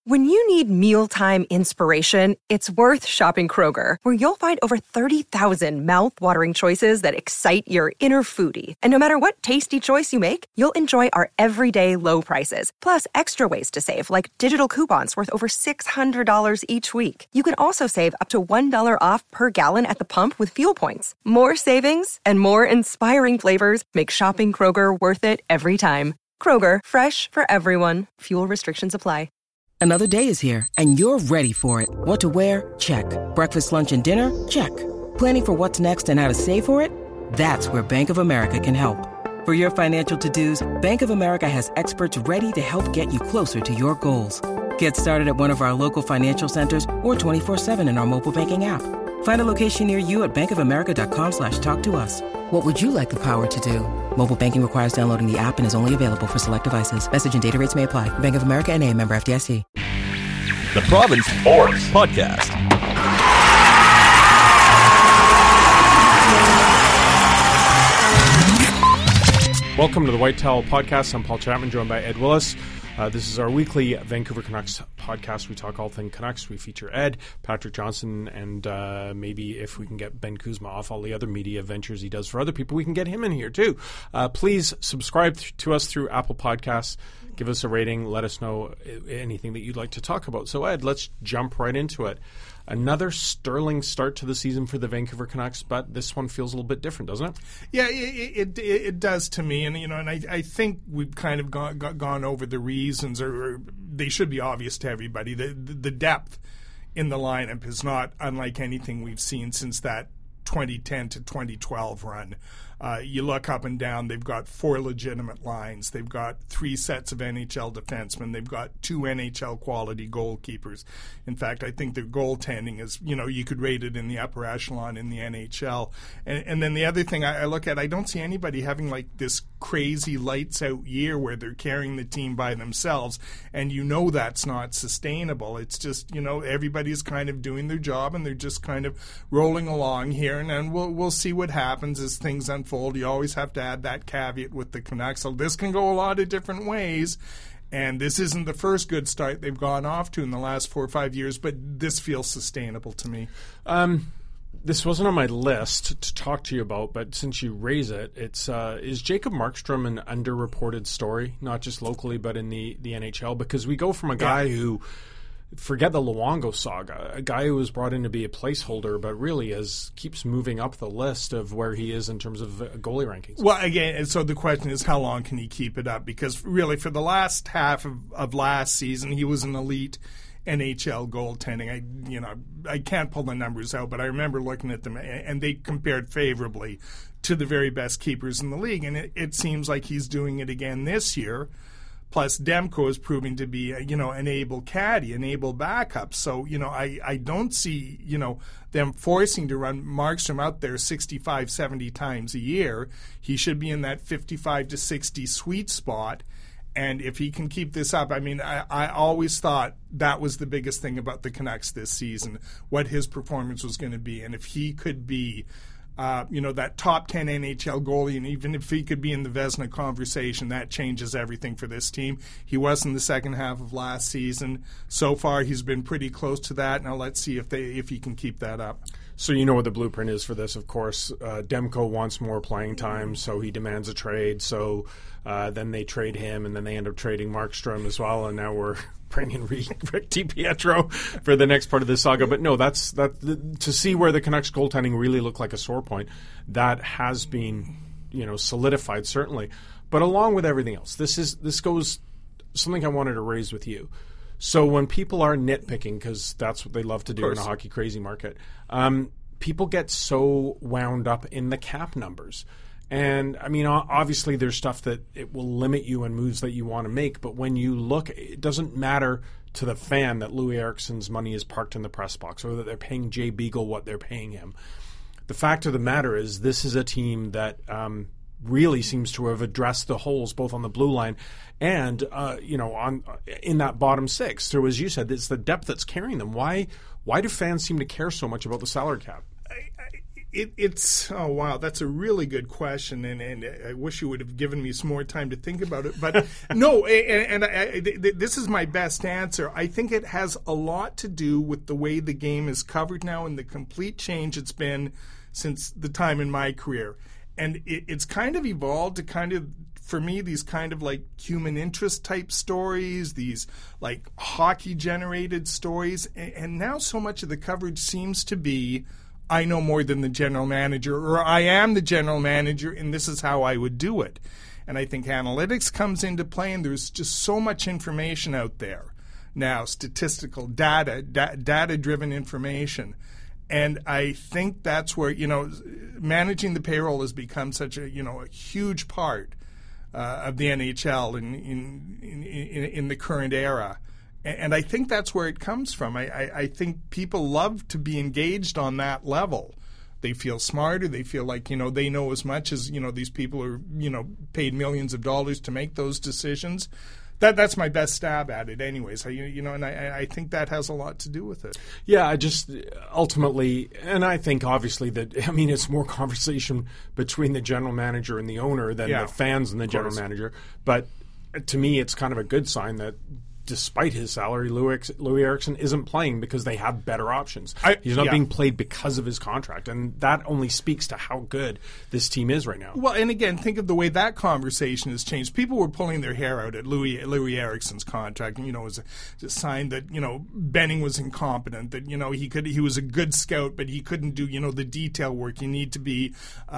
When you need mealtime inspiration, it's worth shopping Kroger, where you'll find over 30,000 mouth-watering choices that excite your inner foodie. And no matter what tasty choice you make, you'll enjoy our everyday low prices, plus extra ways to save, like digital coupons worth over $600 each week. You can also save up to $1 off per gallon at the pump with fuel points. More savings and more inspiring flavors make shopping Kroger worth it every time. Kroger, fresh for everyone. Fuel restrictions apply. Another day is here, and you're ready for it. What to wear? Check. Breakfast, lunch, and dinner? Check. Planning for what's next and how to save for it? That's where Bank of America can help. For your financial to-dos, Bank of America has experts ready to help get you closer to your goals. Get started at one of our local financial centers or 24/7 in our mobile banking app. Find a location near you at bankofamerica.com/talktous. What would you like the power to do? Mobile banking requires downloading the app and is only available for select devices. Message and data rates may apply. Bank of America N.A., member FDIC. The Province Sports Podcast. Welcome to the White Towel Podcast. I'm Paul Chapman, joined by Ed Willis. This is our weekly Vancouver Canucks podcast. We talk all things Canucks. We feature Ed, Patrick Johnson, and maybe if we can get Ben Kuzma off all the other media ventures he does for other people, we can get him in here too. Please subscribe to us through Apple Podcasts. Give us a rating. Let us know anything that you'd like to talk about. So, Ed, let's jump right into it. Another sterling start to the season for the Vancouver Canucks, but this one feels a little bit different, doesn't it? Yeah, it does to me, and I think we've kind of gone over the reasons, or they should be obvious to everybody. The depth in the lineup is not unlike anything we've seen since that 2010 to 2012 run. You look up and down, they've got 4 legitimate lines. They've got 3 sets of NHL defensemen. They've got 2 NHL quality goalkeepers. In fact, I think their goaltending is, you could rate it in the upper echelon in the NHL. And then the other thing I look at, I don't see anybody having like this crazy lights out year where they're carrying the team by themselves. And that's not sustainable. It's just, everybody's kind of doing their job and they're just kind of rolling along here. And then we'll see what happens as things unfold. You always have to add that caveat with the Canucks. So this can go a lot of different ways. And this isn't the first good start they've gone off to in the last 4 or 5 years, but this feels sustainable to me. This wasn't on my list to talk to you about, but since you raise it, it's is Jacob Markstrom an underreported story, not just locally but in the NHL? Because we go from a guy who, forget the Luongo saga, a guy who was brought in to be a placeholder, but really keeps moving up the list of where he is in terms of goalie rankings. Well, again, so the question is how long can he keep it up? Because really for the last half of last season, he was an elite NHL goaltending. I can't pull the numbers out, but I remember looking at them, and they compared favorably to the very best keepers in the league. And it seems like he's doing it again this year. Plus, Demko is proving to be, an able caddy, an able backup. So, I don't see, them forcing to run Markstrom out there 65, 70 times a year. He should be in that 55 to 60 sweet spot. And if he can keep this up, I always thought that was the biggest thing about the Canucks this season, what his performance was going to be. And if he could be that top 10 NHL goalie, and even if he could be in the Vezina conversation, that changes everything for this team. He was in the second half of last season. So far, he's been pretty close to that. Now let's see if he can keep that up. So you know what the blueprint is for this, of course. Demko wants more playing time, so he demands a trade. So then they trade him, and then they end up trading Markstrom as well, and now we're bringing Rick DiPietro for the next part of this saga. But no, that's to see where the Canucks goaltending really looked like a sore point. That has been, solidified certainly. But along with everything else, this goes something I wanted to raise with you. So when people are nitpicking, because that's what they love to do in a hockey crazy market, people get so wound up in the cap numbers. And, obviously there's stuff that it will limit you and moves that you want to make. But when you look, it doesn't matter to the fan that Louis Eriksson's money is parked in the press box or that they're paying Jay Beagle what they're paying him. The fact of the matter is this is a team that really seems to have addressed the holes both on the blue line and, in that bottom six. So as you said, it's the depth that's carrying them. Why do fans seem to care so much about the salary cap? It's oh wow, that's a really good question, and I wish you would have given me some more time to think about it. But no, and this is my best answer. I think it has a lot to do with the way the game is covered now and the complete change it's been since the time in my career, and it's kind of evolved to kind of, for me, these kind of like human interest type stories, these like hockey generated stories, and now so much of the coverage seems to be, I know more than the general manager, or I am the general manager, and this is how I would do it. And I think analytics comes into play, and there's just so much information out there now, statistical data-driven information. And I think that's where, managing the payroll has become such a huge part of the NHL in the current era. And I think that's where it comes from. I think people love to be engaged on that level. They feel smarter. They feel like, they know as much as, these people are, paid millions of dollars to make those decisions. That's my best stab at it anyways. And I think that has a lot to do with it. Yeah, I just ultimately, and I think obviously that, it's more conversation between the general manager and the owner than the fans and the general manager. But to me, it's kind of a good sign that despite his salary, Louis Eriksson isn't playing because they have better options. He's not being played because of his contract, and that only speaks to how good this team is right now. Well, and again, think of the way that conversation has changed. People were pulling their hair out at Louis Eriksson's contract. It was a sign that Benning was incompetent. That he was a good scout, but he couldn't do the detail work. You need to be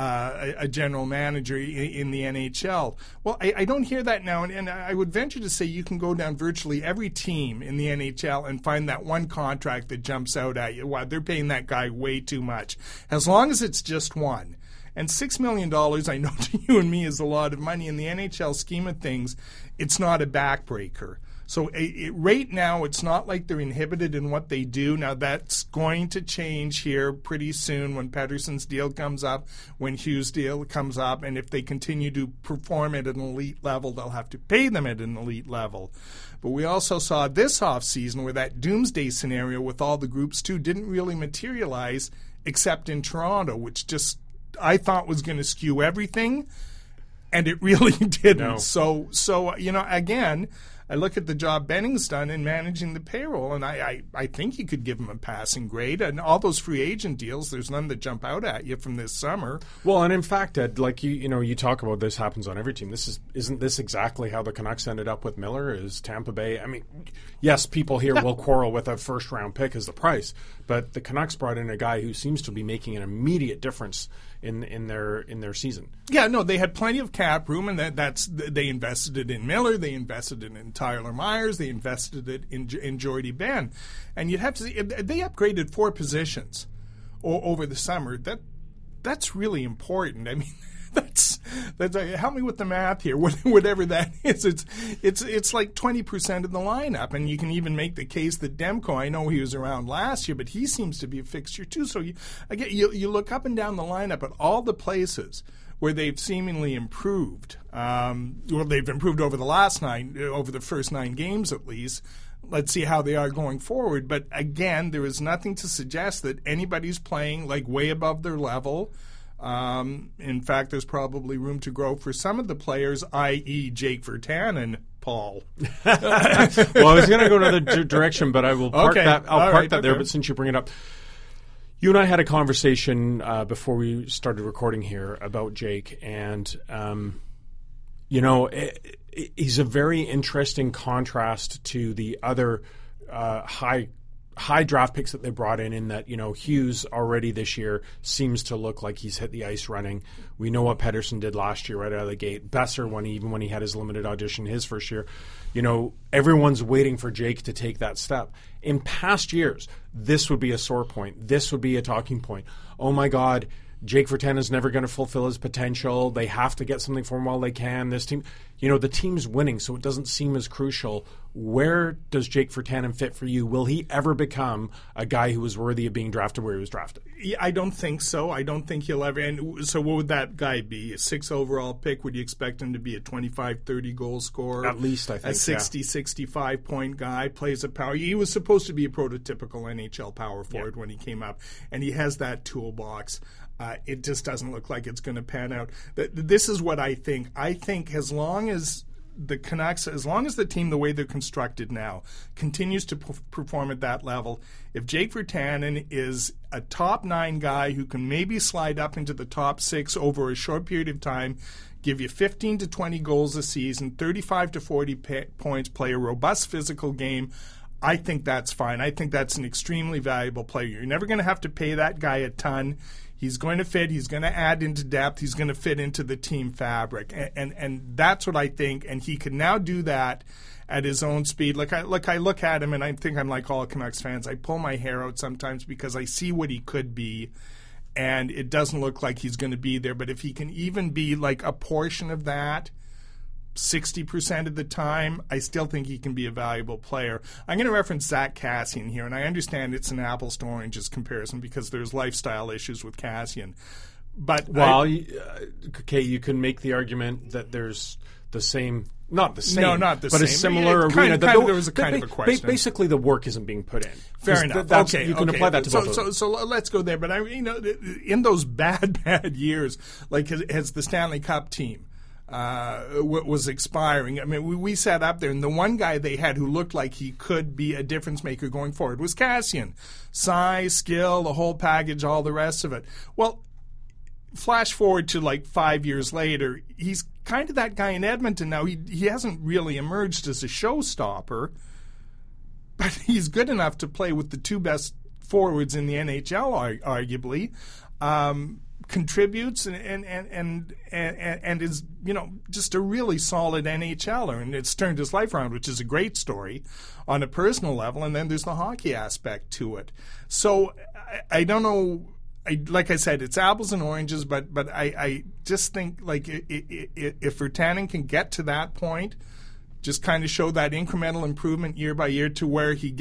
a general manager in the NHL. Well, I don't hear that now, and I would venture to say you can go down virtually every team in the NHL and find that one contract that jumps out at you. Wow, they're paying that guy way too much. As long as it's just one. And $6 million, I know to you and me, is a lot of money. In the NHL scheme of things, it's not a backbreaker. So right now, it's not like they're inhibited in what they do. Now, that's going to change here pretty soon when Pettersson's deal comes up, when Hughes' deal comes up, and if they continue to perform at an elite level, they'll have to pay them at an elite level. But we also saw this offseason where that doomsday scenario with all the groups, too, didn't really materialize except in Toronto, which just I thought was going to skew everything, and it really didn't. No. So again, I look at the job Benning's done in managing the payroll, and I think you could give him a passing grade. And all those free agent deals, there's none that jump out at you from this summer. Well, and in fact, Ed, like you talk about, this happens on every team. Isn't this exactly how the Canucks ended up with Miller? Is Tampa Bay? Yes, people here will quarrel with a first round pick as the price, but the Canucks brought in a guy who seems to be making an immediate difference in their season. Yeah, no, they had plenty of cap room, and they invested it in Miller, they invested it in Tyler Myers, they invested it in Jordy Ben, and you'd have to see they upgraded 4 positions over the summer. That's really important. That's help me with the math here. Whatever that is, it's like 20% of the lineup, and you can even make the case that Demko. I know he was around last year, but he seems to be a fixture too. So you look up and down the lineup at all the places where they've seemingly improved. They've improved over the first 9 games at least. Let's see how they are going forward. But again, there is nothing to suggest that anybody's playing like way above their level. In fact, there's probably room to grow for some of the players, i.e. Jake Virtanen, Paul. Well, I was going to go another direction, but I will park that. I'll park that there. But since you bring it up, you and I had a conversation before we started recording here about Jake, and he's a very interesting contrast to the other high draft picks that they brought in that, Hughes already this year seems to look like he's hit the ice running. We know what Pettersson did last year right out of the gate. Besser, when he had his limited audition his first year. Everyone's waiting for Jake to take that step. In past years, this would be a sore point. This would be a talking point. Oh, my God, Jake Virtanen is never going to fulfill his potential. They have to get something for him while they can. This team, the team's winning, so it doesn't seem as crucial. Where does Jake Virtanen fit for you? Will he ever become a guy who was worthy of being drafted where he was drafted? Yeah, I don't think so. I don't think he'll ever. And so what would that guy be? A 6th overall pick? Would you expect him to be a 25, 30 goal scorer? At least, I think. A 60, 65 point guy, plays a power. He was supposed to be a prototypical NHL power forward when he came up, and he has that toolbox. it just doesn't look like it's going to pan out. This is what I think. I think as long as the Canucks, as long as the team, the way they're constructed now, continues to perform at that level, if Jake Virtanen is a top 9 guy who can maybe slide up into the top 6 over a short period of time, give you 15 to 20 goals a season, 35 to 40 points, play a robust physical game, I think that's fine. I think that's an extremely valuable player. You're never going to have to pay that guy a ton. He's going to fit. He's going to add into depth. He's going to fit into the team fabric, and that's what I think. And he can now do that at his own speed. I look at him, and I think I'm like all Canucks fans. I pull my hair out sometimes because I see what he could be, and it doesn't look like he's going to be there. But if he can even be like a portion of that, 60% of the time, I still think he can be a valuable player. I'm going to reference Zach Kassian here, and I understand it's an apples to oranges comparison because there's lifestyle issues with Kassian. But okay, you can make the argument that there's the same, not the same, no, not the but same, a similar arena. There was a kind of a question. Basically, the work isn't being put in. Fair enough. You can apply that to both of them. So let's go there. But in those bad years, like as the Stanley Cup team was expiring. I mean, we sat up there, and the one guy they had who looked like he could be a difference maker going forward was Kassian. Size, skill, the whole package, all the rest of it. Well, flash forward to like 5 years later, he's kind of that guy in Edmonton now. He hasn't really emerged as a showstopper, but he's good enough to play with the 2 best forwards in the NHL, arguably. Contributes and is just a really solid NHLer, and it's turned his life around, which is a great story on a personal level. And then there's the hockey aspect to it. So I don't know. Like I said, it's apples and oranges, but I just think like if Virtanen can get to that point, just kind of show that incremental improvement year by year to where he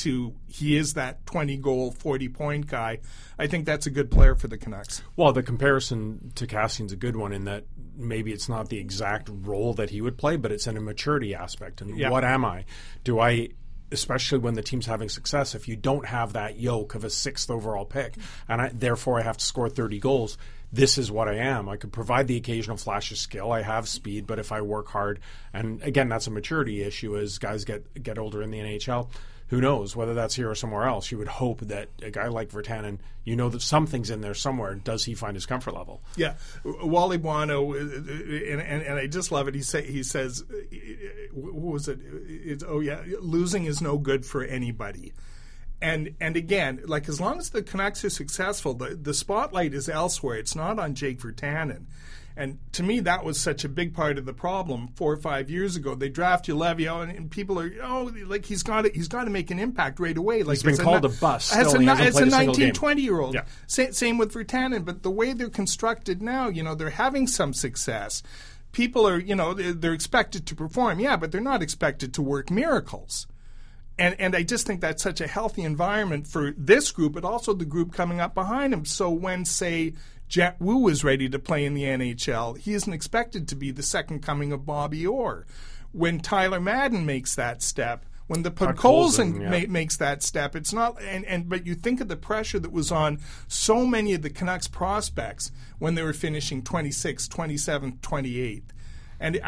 is that 20-goal, 40-point guy, I think that's a good player for the Canucks. Well, the comparison to Kassian's a good one in that maybe it's not the exact role that he would play, but it's an immaturity aspect. And what am I? Do I, especially when the team's having success, if you don't have that yoke of a 6th overall pick, and therefore I have to score 30 goals, this is what I am. I could provide the occasional flash of skill. I have speed, but if I work hard, and again, that's a maturity issue as guys get older in the NHL. Who knows whether that's here or somewhere else? You would hope that a guy like Virtanen, that something's in there somewhere. Does he find his comfort level? Yeah, Wally Buono, and I just love it. He says, what was it? Losing is no good for anybody. And again, like as long as the Canucks are successful, the spotlight is elsewhere. It's not on Jake Virtanen. And to me, that was such a big part of the problem 4 or 5 years ago. They draft Julevic, and people are, he's got to make an impact right away. Like he's been called a bust. As a 19, 20-year-old. Yeah. Same with Virtanen. But the way they're constructed now, they're having some success. People are, they're expected to perform, but they're not expected to work miracles. And I just think that's such a healthy environment for this group, but also the group coming up behind him. So when, say, Jet Wu is ready to play in the NHL, he isn't expected to be the second coming of Bobby Orr. When Tyler Madden makes that step, when the Podkolzin makes that step, it's not. But you think of the pressure that was on so many of the Canucks prospects when they were finishing 26th, 27th, 28th. And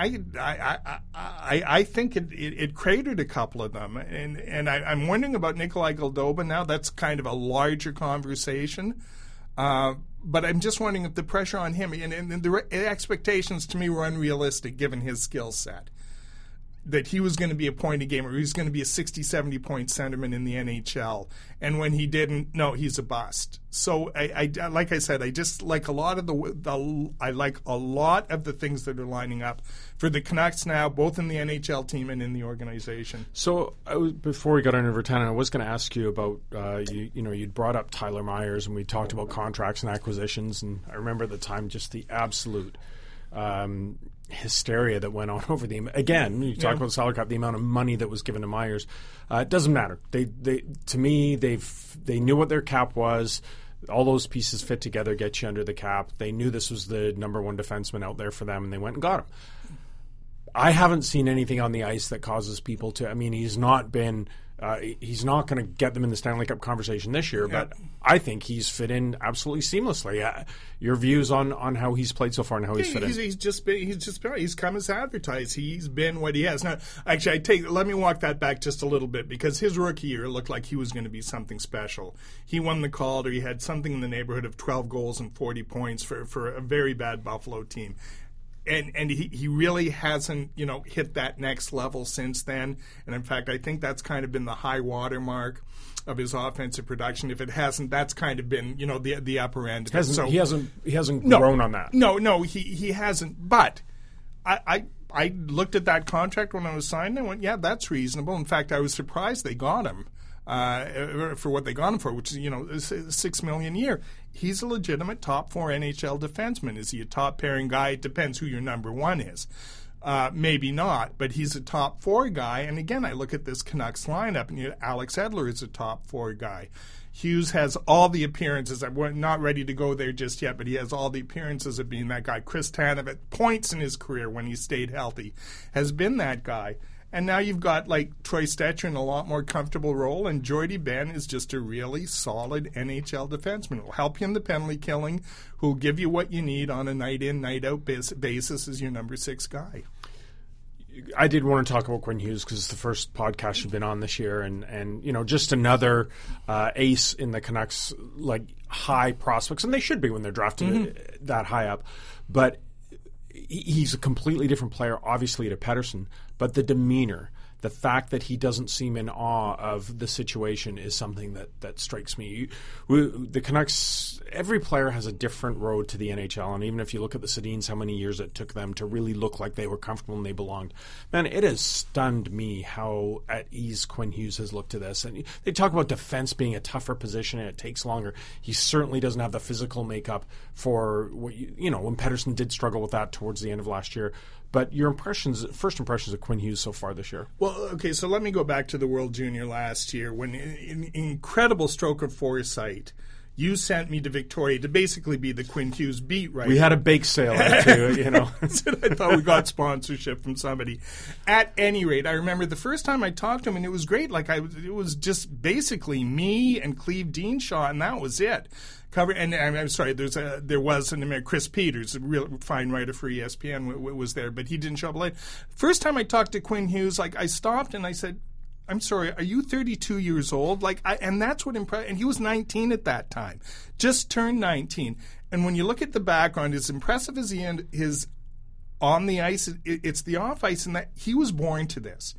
I think it cratered a couple of them. And I'm wondering about Nikolai Goldobin now. That's kind of a larger conversation. But I'm just wondering if the pressure on him and the expectations to me were unrealistic given his skill set. That he was going to be a point-a-game or he was going to be a 60, 70-point centerman in the NHL. And when he didn't, no, he's a bust. So, I like I said, I just like a lot of the things that are lining up for the Canucks now, both in the NHL team and in the organization. So, before we got into Virtanen, I was going to ask you about, you'd brought up Tyler Myers, and we talked about contracts and acquisitions, and I remember at the time just the absolute hysteria that went on over again, you talk about the salary cap, the amount of money that was given to Myers. It doesn't matter. They knew what their cap was. All those pieces fit together, get you under the cap. They knew this was the number one defenseman out there for them, and they went and got him. I haven't seen anything on the ice that causes people to. I mean, he's not been He's not going to get them in the Stanley Cup conversation this year, but I think he's fit in absolutely seamlessly. Your views on how he's played so far and how he's fit in? He's come as advertised. He's been what he has. Now, actually, let me walk that back just a little bit, because his rookie year looked like he was going to be something special. He won the Calder. He had something in the neighborhood of 12 goals and 40 points for a very bad Buffalo team. And he really hasn't, hit that next level since then. And in fact, I think that's kind of been the high water mark of his offensive production. If it hasn't, that's kind of been, the upper end. He hasn't grown on that. No, he hasn't. But I looked at that contract when I was signed and went, yeah, that's reasonable. In fact, I was surprised they got him. For what they got him for, which is, $6 million a year. He's a legitimate top 4 NHL defenseman. Is he a top pairing guy? It depends who your number 1 is. Maybe not, but he's a top 4 guy. And again, I look at this Canucks lineup, and Alex Edler is a top 4 guy. Hughes has all the appearances. I'm not ready to go there just yet, but he has all the appearances of being that guy. Chris Tanev, at points in his career when he stayed healthy, has been that guy. And now you've got Troy Stecher in a lot more comfortable role, and Jordy Ben is just a really solid NHL defenseman. Will help you in the penalty killing, who'll give you what you need on a night-in, night-out basis as your number 6 guy. I did want to talk about Quinn Hughes because it's the first podcast you've been on this year, and just another ace in the Canucks high prospects, and they should be when they're drafted that high up, but he's a completely different player, obviously, to Pettersson, but the demeanor, the fact that he doesn't seem in awe of the situation is something that strikes me. The Canucks, every player has a different road to the NHL, and even if you look at the Sedins, how many years it took them to really look like they were comfortable and they belonged. Man, it has stunned me how at ease Quinn Hughes has looked to this. And they talk about defense being a tougher position and it takes longer. He certainly doesn't have the physical makeup for when Pettersson did struggle with that towards the end of last year. But your first impressions of Quinn Hughes so far this year? Well, okay, so let me go back to the World Junior last year when, in incredible stroke of foresight, you sent me to Victoria to basically be the Quinn Hughes beat writer. We had a bake sale too, I thought we got sponsorship from somebody. At any rate, I remember the first time I talked to him, and it was great. It was just basically me and Cleve Deanshaw, and that was it. And I'm sorry, there was Chris Peters, a real fine writer for ESPN, was there, but he didn't show up late. First time I talked to Quinn Hughes, I stopped and I said, I'm sorry, are you 32 years old? And that's what impressed. And he was 19 at that time, just turned 19. And when you look at the background, as impressive as he is on the ice, it's the off ice, in that he was born to this.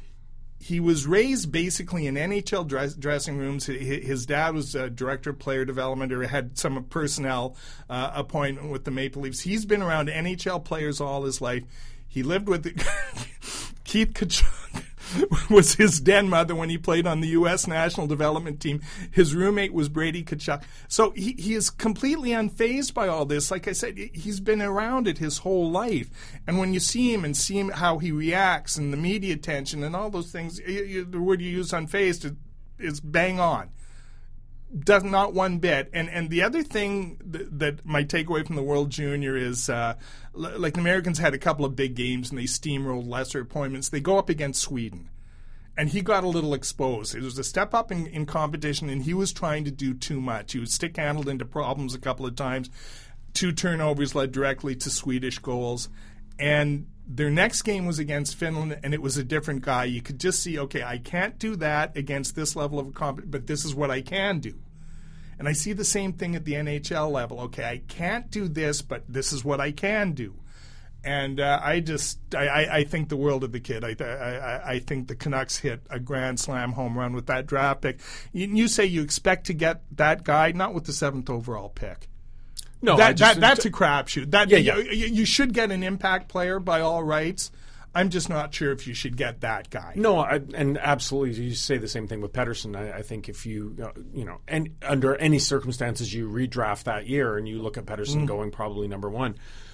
He was raised basically in NHL dressing rooms. His dad was a director of player development, or had some personnel appointment with the Maple Leafs. He's been around NHL players all his life. He lived with Keith Tkachuk was his den mother when he played on the U.S. national development team. His roommate was Brady Tkachuk. So he is completely unfazed by all this. Like I said, he's been around it his whole life. And when you see him how he reacts and the media attention and all those things, the word you use, unfazed, is bang on. Does not one bit. And the other thing that my takeaway from the World Junior is, the Americans had a couple of big games and they steamrolled lesser opponents. They go up against Sweden. And he got a little exposed. It was a step up in competition, and he was trying to do too much. He was stick-handled into problems a couple of times. 2 turnovers led directly to Swedish goals. And their next game was against Finland, and it was a different guy. You could just see, okay, I can't do that against this level of competition, but this is what I can do. And I see the same thing at the NHL level. Okay, I can't do this, but this is what I can do. And I think the world of the kid. I think the Canucks hit a grand slam home run with that draft pick. You say you expect to get that guy, not with the 7th overall pick. No, that's a crapshoot. You should get an impact player by all rights. I'm just not sure if you should get that guy. No, and absolutely, you say the same thing with Pettersson. I think if you and under any circumstances you redraft that year and you look at Pettersson going probably number 1.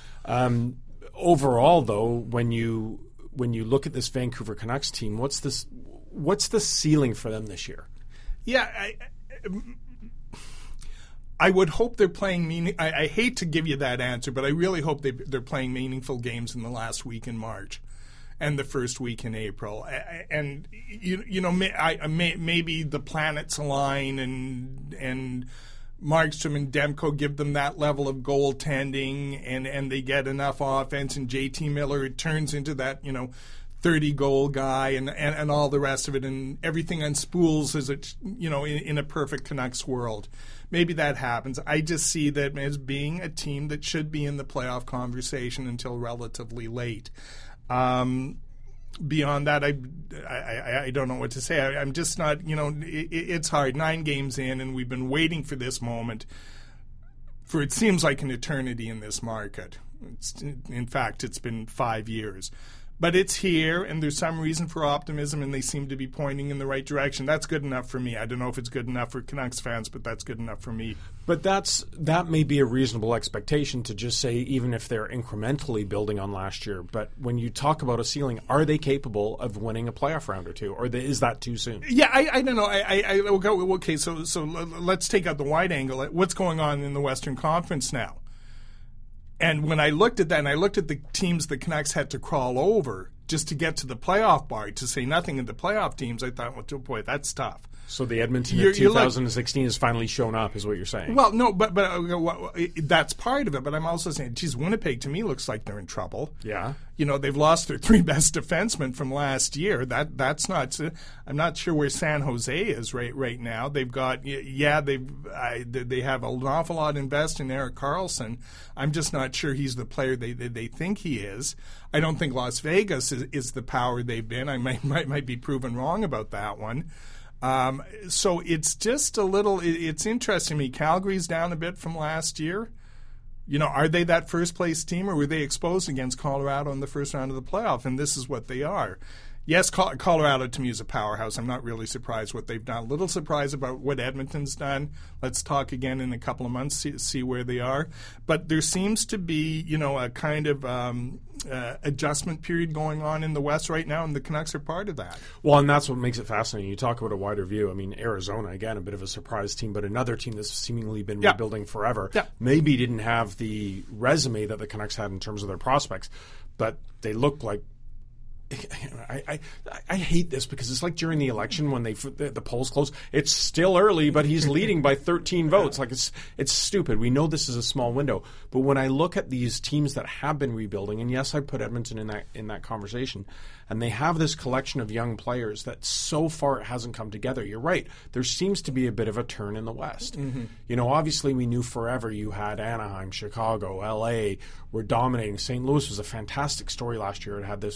Overall, though, when you look at this Vancouver Canucks team, what's the ceiling for them this year? Yeah, I would hope they're playing I hate to give you that answer, but I really hope they're playing meaningful games in the last week in March. and the first week in April. And maybe the planets align and Markstrom and Demko give them that level of goaltending, and they get enough offense, and JT Miller, it turns into that 30-goal guy and all the rest of it, and everything unspools as it in a perfect Canucks world. Maybe that happens. I just see that as being a team that should be in the playoff conversation until relatively late. Beyond that, I don't know what to say. I'm just not, it's hard. 9 games in, and we've been waiting for this moment for it seems like an eternity in this market. In fact, it's been 5 years. But it's here, and there's some reason for optimism, and they seem to be pointing in the right direction. That's good enough for me. I don't know if it's good enough for Canucks fans, but that's good enough for me. But that may be a reasonable expectation to just say, even if they're incrementally building on last year. But when you talk about a ceiling, are they capable of winning a playoff round or two, or is that too soon? Yeah, I don't know. Okay, so let's take out the wide angle. What's going on in the Western Conference now? And when I looked at that, and I looked at the teams the Canucks had to crawl over just to get to the playoff bar, to say nothing of the playoff teams, I thought, well, boy, that's tough. So the Edmonton of 2016 has finally shown up, is what you're saying. Well, no, but that's part of it. But I'm also saying, geez, Winnipeg to me looks like they're in trouble. Yeah. They've lost their 3 best defensemen from last year. That's not. I'm not sure where San Jose is right now. They've got they have an awful lot invest in Erik Karlsson. I'm just not sure he's the player they think he is. I don't think Las Vegas is the power they've been. I might be proven wrong about that one. So it's just a little. It's interesting to me. Calgary's down a bit from last year. Are they that first place team, or were they exposed against Colorado in the first round of the playoff? And this is what they are. Yes, Colorado to me is a powerhouse. I'm not really surprised what they've done. A little surprised about what Edmonton's done. Let's talk again in a couple of months, see where they are. But there seems to be, a kind of adjustment period going on in the West right now, and the Canucks are part of that. Well, and that's what makes it fascinating. You talk about a wider view. I mean, Arizona, again, a bit of a surprise team, but another team that's seemingly been rebuilding forever. Yeah. Maybe didn't have the resume that the Canucks had in terms of their prospects, but they look like I hate this because it's like during the election when the polls close. It's still early, but he's leading by 13 votes. Like it's stupid. We know this is a small window, but when I look at these teams that have been rebuilding, and yes, I put Edmonton in that conversation, and they have this collection of young players that so far it hasn't come together. You're right. There seems to be a bit of a turn in the West. Mm-hmm. Obviously we knew forever you had Anaheim, Chicago, LA were dominating. St. Louis was a fantastic story last year. It had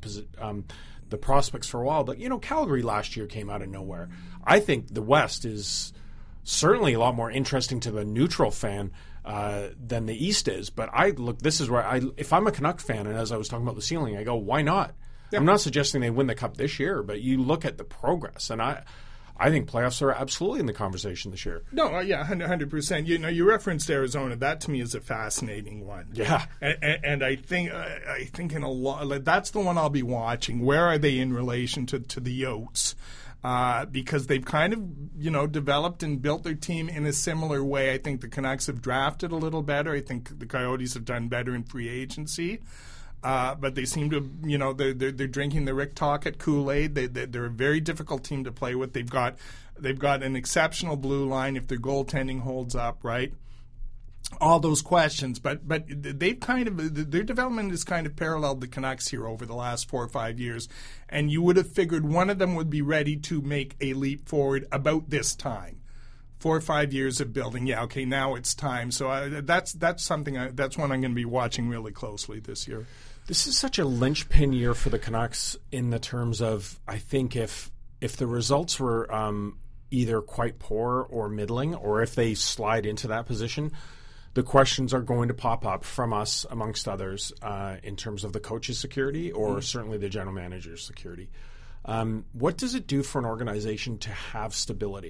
the prospects for a while, but Calgary last year came out of nowhere. I think the West is certainly a lot more interesting to the neutral fan than the East is. But this is where if I'm a Canuck fan, and as I was talking about the ceiling, I go, why not? Yep. I'm not suggesting they win the Cup this year, but you look at the progress, and I think playoffs are absolutely in the conversation this year. No, yeah, 100%. You referenced Arizona. That to me is a fascinating one. Yeah, and I think in a lot that's the one I'll be watching. Where are they in relation to the Yotes? Because they've kind of developed and built their team in a similar way. I think the Canucks have drafted a little better. I think the Coyotes have done better in free agency. But they seem to, they're drinking the Rick Tocchet Kool-Aid. They're a very difficult team to play with. They've got an exceptional blue line if their goaltending holds up, right? All those questions, but they've their development has kind of paralleled the Canucks here over the last 4 or 5 years, and you would have figured one of them would be ready to make a leap forward about this time. 4 or 5 years of building. Yeah, okay, now it's time. So that's something. That's one I'm going to be watching really closely this year. This is such a linchpin year for the Canucks in the terms of, I think if the results were either quite poor or middling, or if they slide into that position, the questions are going to pop up from us, amongst others, in terms of the coach's security or certainly the general manager's security. What does it do for an organization to have stability?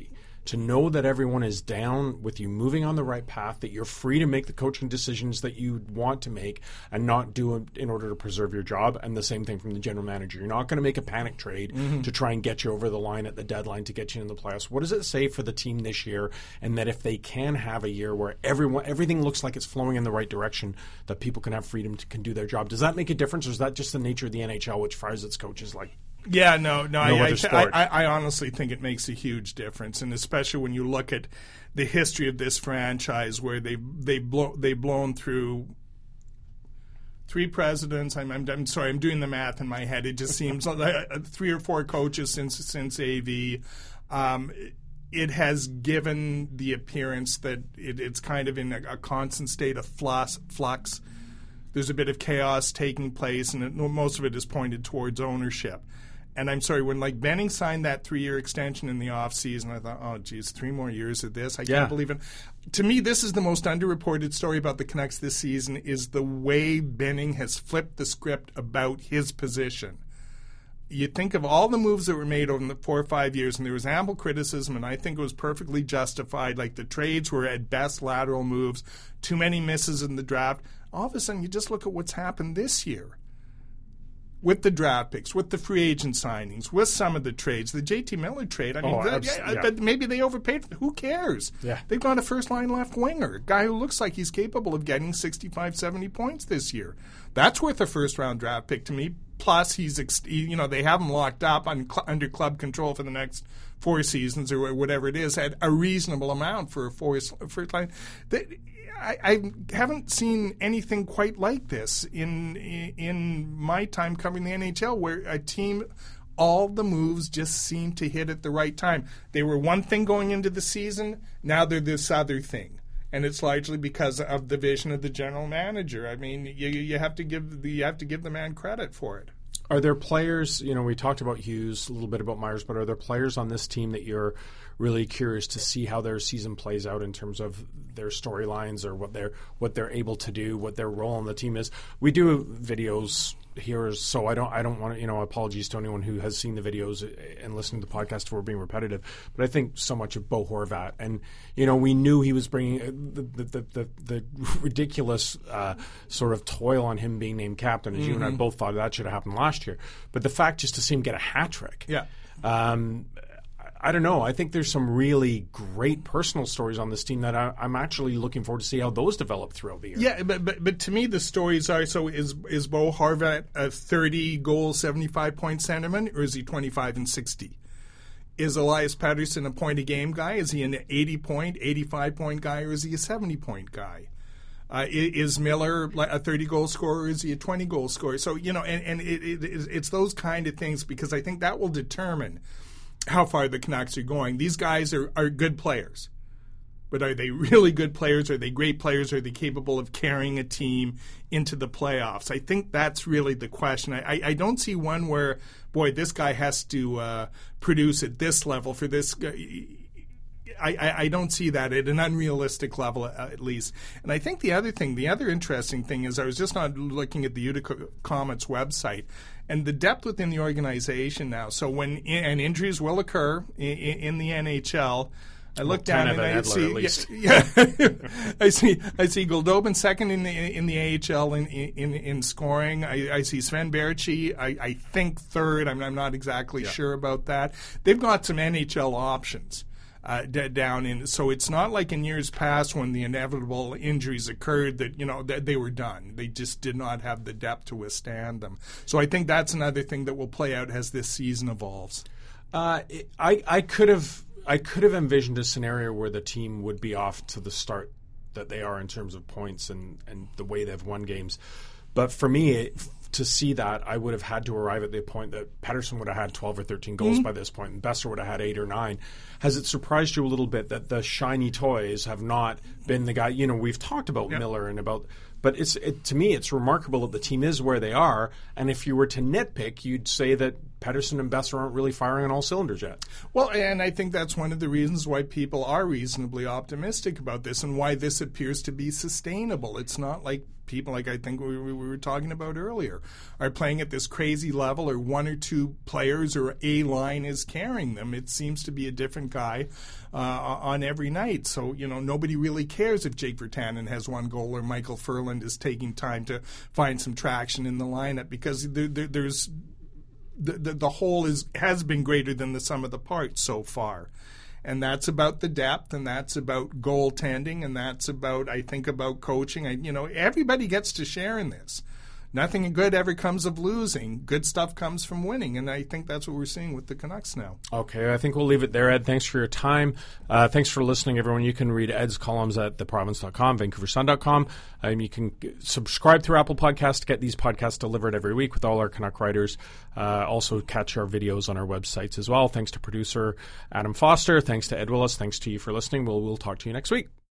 to know that everyone is down with you moving on the right path, that you're free to make the coaching decisions that you want to make and not do it in order to preserve your job. And the same thing from the general manager. You're not going to make a panic trade to try and get you over the line at the deadline to get you in the playoffs. What does it say for the team this year? And that if they can have a year where everything looks like it's flowing in the right direction, that people can have freedom to can do their job. Does that make a difference, or is that just the nature of the NHL, which fires its coaches like? Yeah, no. I honestly think it makes a huge difference, and especially when you look at the history of this franchise, where they've blown through 3 presidents. I'm sorry, I'm doing the math in my head. It just seems like 3 or 4 coaches since AV. It has given the appearance that it's kind of in a constant state of flux. There's a bit of chaos taking place, and most of it is pointed towards ownership. And I'm sorry, when Benning signed that 3-year extension in the offseason, I thought, oh, geez, 3 more years of this? I can't believe it. To me, this is the most underreported story about the Canucks this season, is the way Benning has flipped the script about his position. You think of all the moves that were made over the 4 or 5 years, and there was ample criticism, and I think it was perfectly justified. Like, the trades were at best lateral moves, too many misses in the draft. All of a sudden, you just look at what's happened this year with the draft picks, with the free agent signings, with some of the trades. The JT Miller trade, I mean, but maybe they overpaid. Who cares? Yeah. They've got a first-line left winger, a guy who looks like he's capable of getting 65, 70 points this year. That's worth a first-round draft pick to me. Plus, they have him locked up under club control for the next 4 seasons or whatever it is, at a reasonable amount for a first line. I haven't seen anything quite like this in my time covering the NHL, where a team, all the moves just seem to hit at the right time. They were one thing going into the season, now they're this other thing. And it's largely because of the vision of the general manager. I mean, you have to give the man credit for it. Are there players? We talked about Hughes, a little bit about Myers, but are there players on this team that you're really curious to see how their season plays out in terms of their storylines or what they're able to do, what their role on the team is? We do videos here, so I don't want to, apologies to anyone who has seen the videos and listened to the podcast for being repetitive, but I think so much of Bo Horvat, and we knew he was bringing the ridiculous sort of toil on him being named captain, as you and I both thought that should have happened last year, but the fact just to see him get a hat trick, I don't know. I think there's some really great personal stories on this team that I'm actually looking forward to see how those develop throughout the year. Yeah, but to me the stories are, so is Bo Horvat a 30-goal, 75-point centerman, or is he 25 and 60? Is Elias Pettersson a point-a-game guy? Is he an 80-point, 85-point guy, or is he a 70-point guy? Is Miller a 30-goal scorer, or is he a 20-goal scorer? So, it's those kind of things, because I think that will determine how far the Canucks are going. These guys are good players. But are they really good players? Are they great players? Are they capable of carrying a team into the playoffs? I think that's really the question. I don't see one where, boy, this guy has to produce at this level for this guy. I don't see that at an unrealistic level, at least. And I think the other interesting thing is, I was just looking at the Utica Comets website, and the depth within the organization now. So when injuries will occur in the NHL, I look down and I see, I see Goldobin second in the AHL in scoring. I see Sven Baertschi, I think third. I'm not exactly sure about that. They've got some NHL options down in. So it's not like in years past when the inevitable injuries occurred that they were done. They just did not have the depth to withstand them. So I think that's another thing that will play out as this season evolves. I could have envisioned a scenario where the team would be off to the start that they are in terms of points and the way they've won games. But for me, to see that, I would have had to arrive at the point that Pettersson would have had 12 or 13 goals by this point, and Besser would have had 8 or 9. Has it surprised you a little bit that the shiny toys have not been the guy? We've talked about Miller and about, but to me, it's remarkable that the team is where they are. And if you were to nitpick, you'd say that Pettersson and Boeser aren't really firing on all cylinders yet. Well, and I think that's one of the reasons why people are reasonably optimistic about this and why this appears to be sustainable. It's not like people, like I think we were talking about earlier, are playing at this crazy level, or one or two players or a line is carrying them. It seems to be a different guy on every night. So, nobody really cares if Jake Virtanen has one goal or Michael Furland is taking time to find some traction in the lineup, because there's the whole has been greater than the sum of the parts so far. And that's about the depth, and that's about goaltending, and that's about, I think, about coaching. Everybody gets to share in this. Nothing good ever comes of losing. Good stuff comes from winning, and I think that's what we're seeing with the Canucks now. Okay, I think we'll leave it there, Ed. Thanks for your time. Thanks for listening, everyone. You can read Ed's columns at theprovince.com, vancouversun.com. You can subscribe through Apple Podcasts to get these podcasts delivered every week with all our Canuck writers. Also catch our videos on our websites as well. Thanks to producer Adam Foster. Thanks to Ed Willis. Thanks to you for listening. We'll talk to you next week.